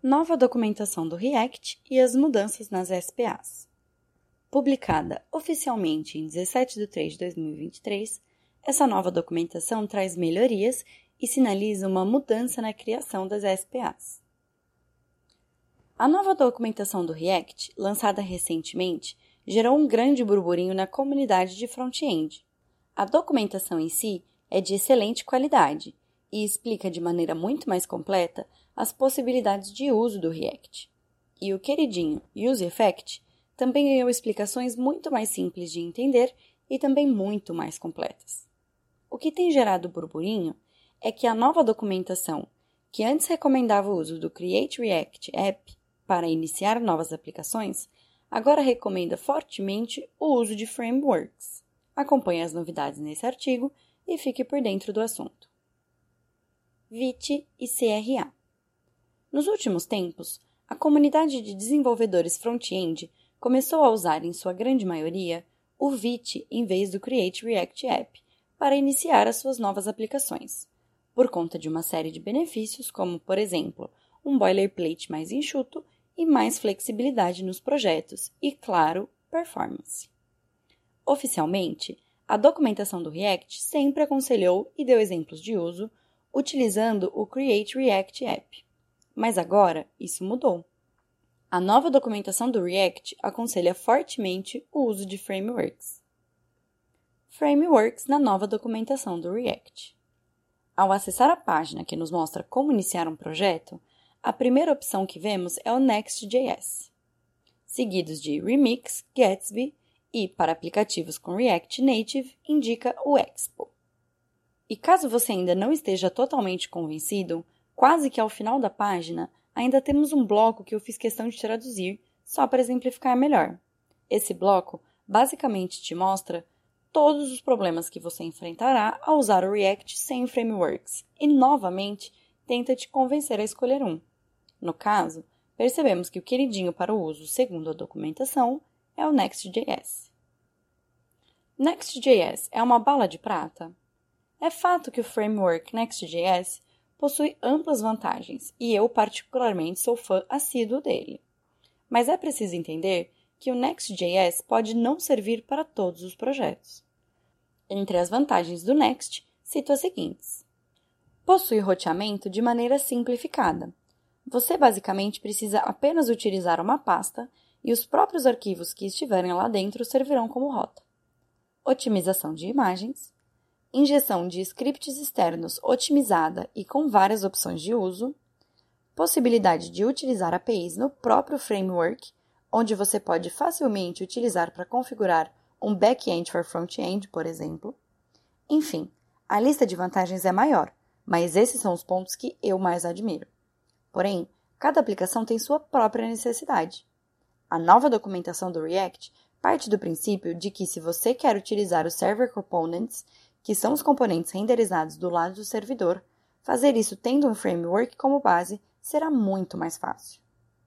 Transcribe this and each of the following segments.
Nova documentação do React e as mudanças nas SPAs. Publicada oficialmente em 17 de 3 de 2023, essa nova documentação traz melhorias e sinaliza uma mudança na criação das SPAs. A nova documentação do React, lançada recentemente, gerou um grande burburinho na comunidade de front-end. A documentação em si é de excelente qualidade e explica de maneira muito mais completa as possibilidades de uso do React. E o queridinho UseEffect também ganhou explicações muito mais simples de entender e também muito mais completas. O que tem gerado burburinho é que a nova documentação, que antes recomendava o uso do Create React App para iniciar novas aplicações, agora recomenda fortemente o uso de frameworks. Acompanhe as novidades nesse artigo e fique por dentro do assunto. Vite e CRA. Nos últimos tempos, a comunidade de desenvolvedores front-end começou a usar, em sua grande maioria, o Vite em vez do Create React App para iniciar as suas novas aplicações, por conta de uma série de benefícios como, por exemplo, um boilerplate mais enxuto e mais flexibilidade nos projetos e, claro, performance. Oficialmente, a documentação do React sempre aconselhou e deu exemplos de uso utilizando o Create React App. Mas agora, isso mudou. A nova documentação do React aconselha fortemente o uso de frameworks. Frameworks na nova documentação do React. Ao acessar a página que nos mostra como iniciar um projeto, a primeira opção que vemos é o Next.js, seguidos de Remix, Gatsby e, para aplicativos com React Native, indica o Expo. E caso você ainda não esteja totalmente convencido, quase que ao final da página, ainda temos um bloco que eu fiz questão de traduzir, só para exemplificar melhor. Esse bloco basicamente te mostra todos os problemas que você enfrentará ao usar o React sem frameworks e, novamente, tenta te convencer a escolher um. No caso, percebemos que o queridinho para o uso segundo a documentação é o Next.js. Next.js é uma bala de prata? É fato que o framework Next.js possui amplas vantagens e eu particularmente sou fã assíduo dele. Mas é preciso entender que o Next.js pode não servir para todos os projetos. Entre as vantagens do Next, cito as seguintes. Possui roteamento de maneira simplificada. Você basicamente precisa apenas utilizar uma pasta e os próprios arquivos que estiverem lá dentro servirão como rota. Otimização de imagens. Injeção de scripts externos otimizada e com várias opções de uso, possibilidade de utilizar APIs no próprio framework, onde você pode facilmente utilizar para configurar um back-end for front-end, por exemplo. Enfim, a lista de vantagens é maior, mas esses são os pontos que eu mais admiro. Porém, cada aplicação tem sua própria necessidade. A nova documentação do React parte do princípio de que se você quer utilizar os Server Components, que são os componentes renderizados do lado do servidor, fazer isso tendo um framework como base será muito mais fácil.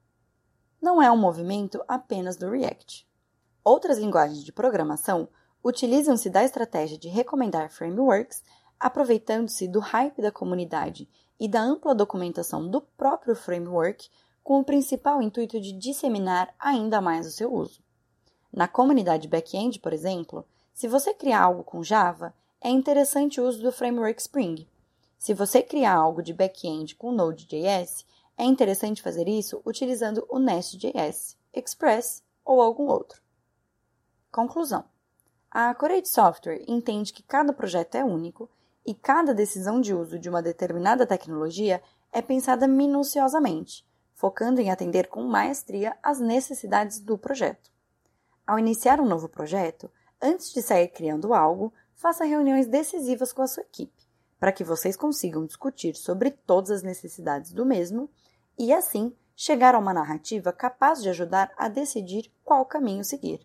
Não é um movimento apenas do React. Outras linguagens de programação utilizam-se da estratégia de recomendar frameworks, aproveitando-se do hype da comunidade e da ampla documentação do próprio framework, com o principal intuito de disseminar ainda mais o seu uso. Na comunidade back-end, por exemplo, se você criar algo com Java, é interessante o uso do framework Spring. Se você criar algo de back-end com Node.js, é interessante fazer isso utilizando o Nest.js, Express ou algum outro. Conclusão. A Corate Software entende que cada projeto é único e cada decisão de uso de uma determinada tecnologia é pensada minuciosamente, focando em atender com maestria as necessidades do projeto. Ao iniciar um novo projeto, antes de sair criando algo, faça reuniões decisivas com a sua equipe, para que vocês consigam discutir sobre todas as necessidades do mesmo e, assim, chegar a uma narrativa capaz de ajudar a decidir qual caminho seguir.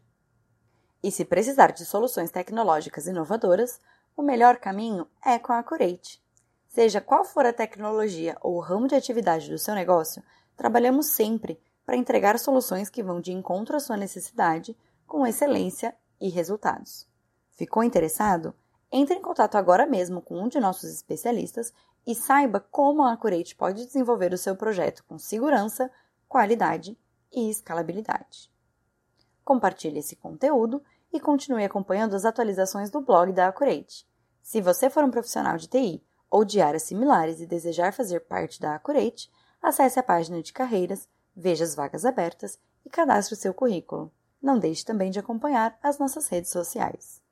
E se precisar de soluções tecnológicas inovadoras, o melhor caminho é com a Corate. Seja qual for a tecnologia ou o ramo de atividade do seu negócio, trabalhamos sempre para entregar soluções que vão de encontro à sua necessidade, com excelência e resultados. Ficou interessado? Entre em contato agora mesmo com um de nossos especialistas e saiba como a Accurate pode desenvolver o seu projeto com segurança, qualidade e escalabilidade. Compartilhe esse conteúdo e continue acompanhando as atualizações do blog da Accurate. Se você for um profissional de TI ou de áreas similares e desejar fazer parte da Accurate, acesse a página de carreiras, veja as vagas abertas e cadastre o seu currículo. Não deixe também de acompanhar as nossas redes sociais.